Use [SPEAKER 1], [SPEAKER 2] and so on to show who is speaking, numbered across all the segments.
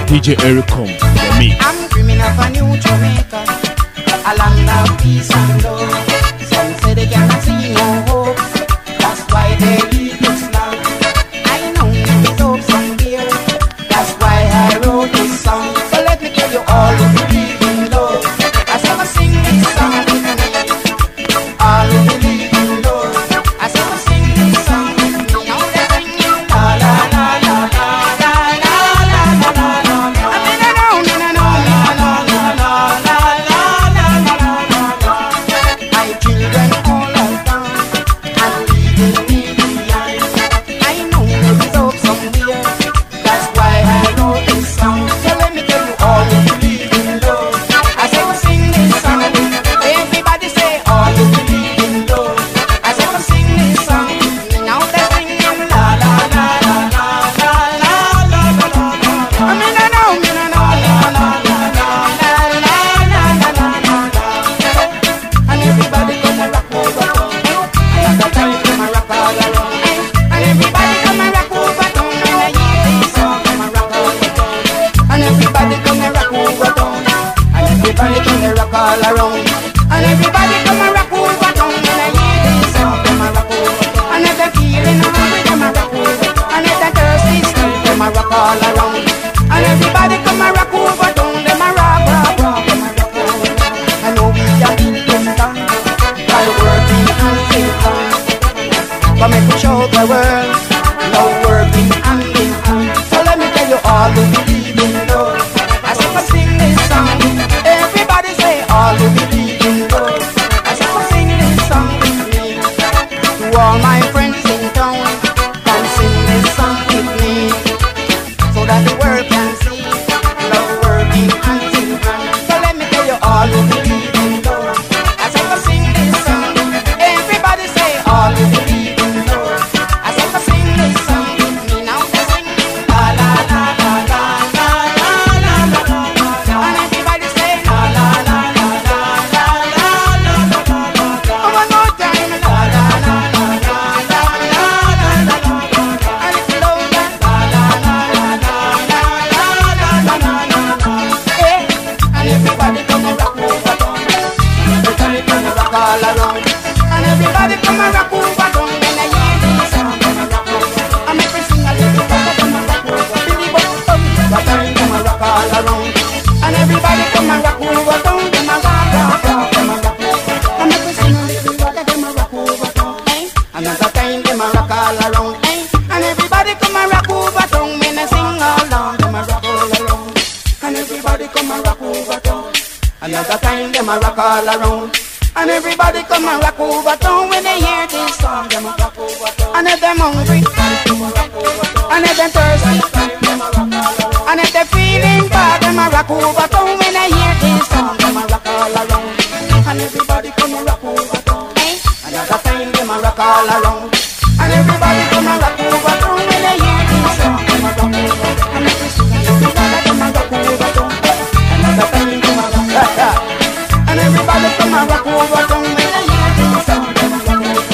[SPEAKER 1] DJ Ericom, the me.
[SPEAKER 2] I'm dreaming of a new Jamaica, a land of peace and love. Some say they cannot see no hope, that's why they leave this land. I know there is hope somewhere, that's why I wrote this song. So let me tell you all who believe in love, I said I sing this song with me. All who believe in love, I said I sing this song with me. Now they're singing la la la la la la la la la la la. I mean I know la la la la la la la la la la la. My children all are gone and leaving me behind. I know there is hope somewhere, that's why I wrote this song. So let me tell you all who believe in love, I say we sing this song. Everybody say all who believe in love, I say we sing this song. Now they're singing la la la la la la la la la la. I mean I know la la la la la la la la la la la. And everybody come and rock over town. I got time come and rock all around. And everybody come and rock over town. And I hear this song come and rock over town. And everybody come and rock over town. And everybody come and rock all around. And everybody come and rock over town. And I hear this song come and rock over town. And if they're feeling hungry, come and rock over town. And if they're thirsty, still come and rock all around. And everybody come and rock over town. Them a rock, rock, rock, come and rock over town. I know we are built this town by working hand in hand. But make we show the world love working hand in hand. So let me tell you all who believe in love, I say we sing this song. Everybody say all who believe in love, I say we sing this song with me. To all my friends in town, come sing this song with me, so that the world can see love working hand in hand. So let me tell you all who believe in love, I say we sing this song. Everybody say all who believe in love, I say we sing this song with me. Now they're singing la la la la la la la la la la. And everybody say la la la la la la la la la la. Oh, one more time, la la la la la la la la la la. And it's louder, la la la la la la la la la la. Hey, and everybody come and rock over town. Everybody come and rock all around. And everybody come and rock over town. When I hear this song, come and rock over. I make me sing a little bit, come and rock over. Billy Bob, everybody come and rock all around. And everybody come and rock over town. Come and rock, rock, rock, come and rock over. I make me sing a little bit, come and rock over town. Another time, come and rock all around. And everybody come and rock over town. When I sing all down, come and rock all around. And everybody come and rock over town. Another time, them a rock all around. And everybody come and rock over town. When they hear this song, them a rock over town. And if them hungry, and if them thirsty, and if they feeling bad, them a rock over town. When they hear this song, them a rock all around. And everybody come and rock over town. Another time, them a rock all around. And everybody come and rock over town. When they hear this song, them a rock over town. And if they sing a little bit, them a rock over town. Another time, them a rock. And everybody come and rock over town. When they hear this song, them a rock over town.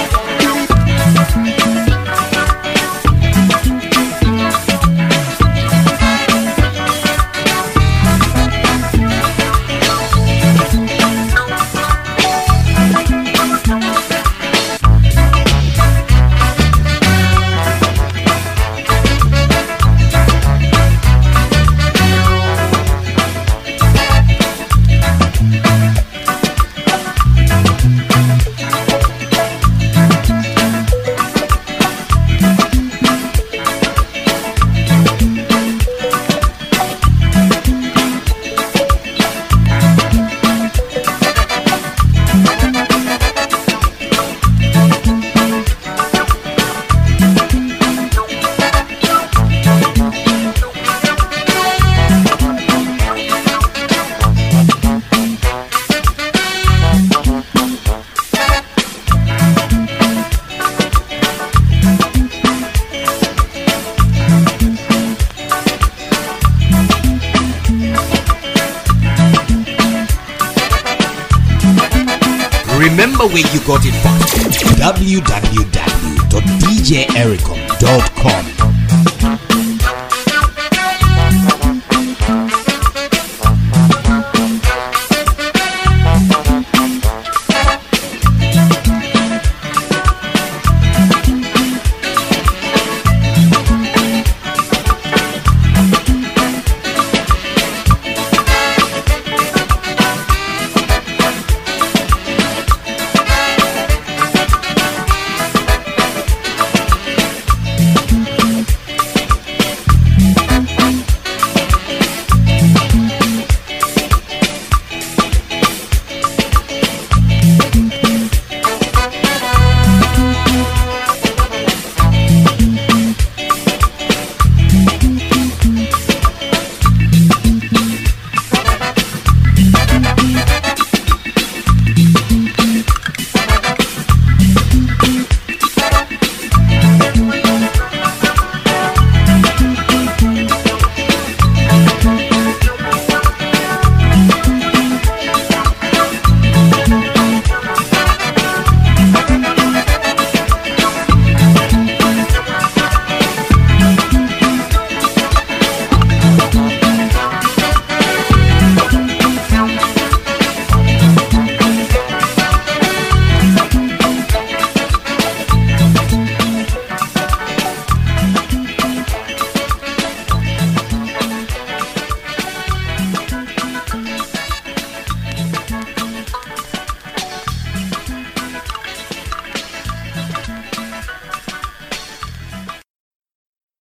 [SPEAKER 3] Remember where you got it from. www.djericom.com